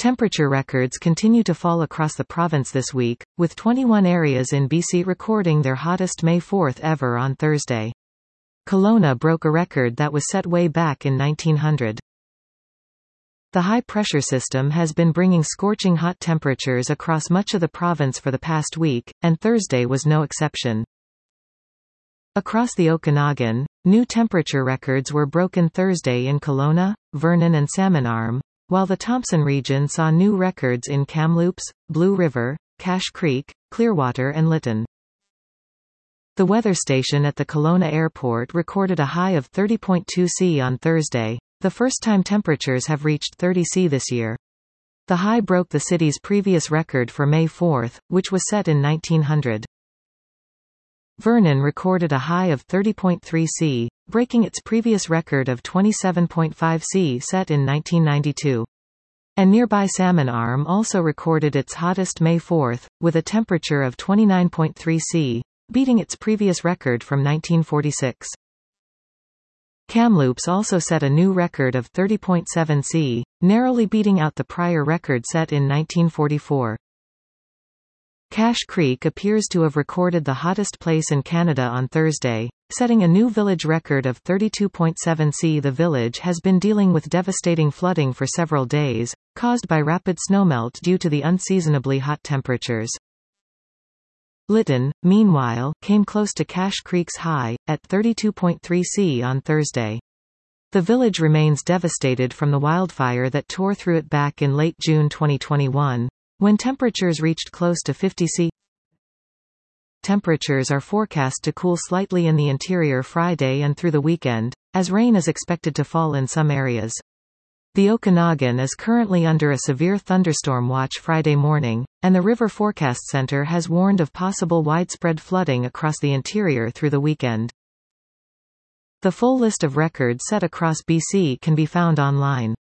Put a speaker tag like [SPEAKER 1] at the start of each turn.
[SPEAKER 1] Temperature records continue to fall across the province this week, with 21 areas in BC recording their hottest May 4 ever on Thursday. Kelowna broke a record that was set way back in 1900. The high-pressure system has been bringing scorching hot temperatures across much of the province for the past week, and Thursday was no exception. Across the Okanagan, new temperature records were broken Thursday in Kelowna, Vernon and Salmon Arm, while the Thompson region saw new records in Kamloops, Blue River, Cache Creek, Clearwater and Lytton. The weather station at the Kelowna airport recorded a high of 30.2 C on Thursday, the first time temperatures have reached 30 C this year. The high broke the city's previous record for May 4, which was set in 1900. Vernon recorded a high of 30.3 C, breaking its previous record of 27.5 C set in 1992. And nearby Salmon Arm also recorded its hottest May 4, with a temperature of 29.3 C, beating its previous record from 1946. Kamloops also set a new record of 30.7 C, narrowly beating out the prior record set in 1944. Cache Creek appears to have recorded the hottest place in Canada on Thursday, setting a new village record of 32.7 C. The village has been dealing with devastating flooding for several days, caused by rapid snowmelt due to the unseasonably hot temperatures. Lytton, meanwhile, came close to Cache Creek's high, at 32.3 C on Thursday. The village remains devastated from the wildfire that tore through it back in late June 2021. When temperatures reached close to 50 C. Temperatures are forecast to cool slightly in the interior Friday and through the weekend, as rain is expected to fall in some areas. The Okanagan is currently under a severe thunderstorm watch Friday morning, and the River Forecast Center has warned of possible widespread flooding across the interior through the weekend. The full list of records set across BC can be found online.